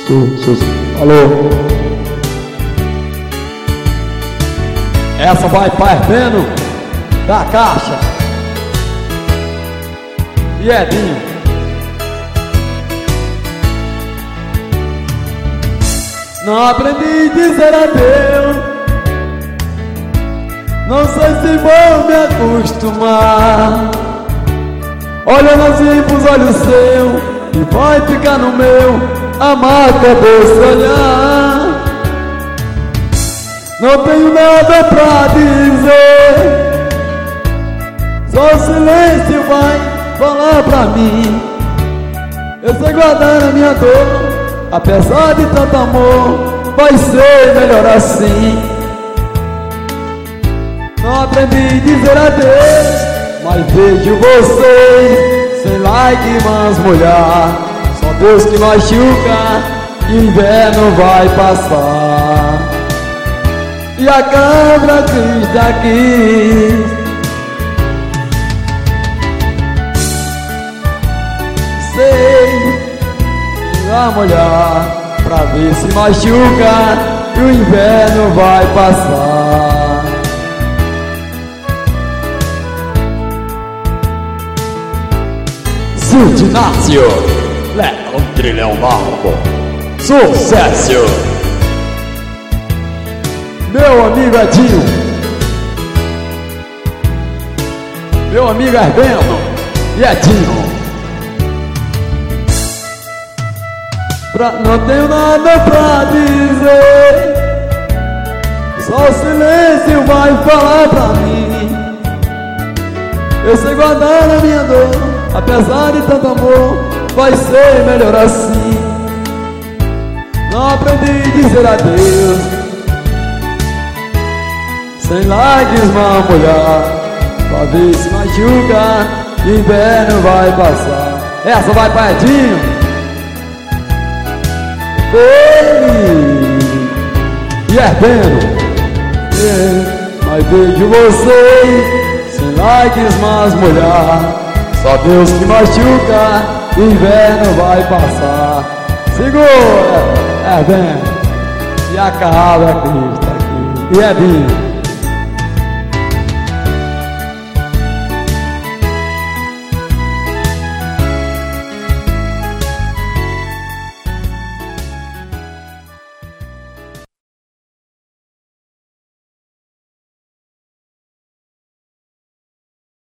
Alô. Essa vai para Herbeno da Caixa e Edinho. Não aprendi a dizer adeus, não sei se vou me acostumar. Olhando assim pros olhos seus, e vai ficar no meu a marca desse olhar. Não tenho nada pra dizer, só o silêncio vai falar pra mim. Eu sei guardar a minha dor, apesar de tanto amor, vai ser melhor assim. Não aprendi a dizer adeus, mas vejo vocês sem lágrimas molhar. Só Deus que machuca, e o inverno vai passar. E a cabra quis aqui, sei vai molhar pra ver se machuca, e o inverno vai passar. Sildinácio, Léo Trilhão Marco, sucesso! Meu amigo Edinho, meu amigo Herbeno e Edinho. Não tenho nada pra dizer, só o silêncio vai falar pra mim. Eu sei guardar a minha dor, apesar de tanto amor, vai ser melhor assim. Não aprendi a dizer adeus, sem lágrimas molhar, pra ver se machuca, inverno vai passar. Essa vai pra Edinho, ele e Herbeno. Mas vejo vocês sem lágrimas molhar, só Deus que machuca, inverno vai passar. Segura, Herbeno, e a cabra que está aqui, e Edinho.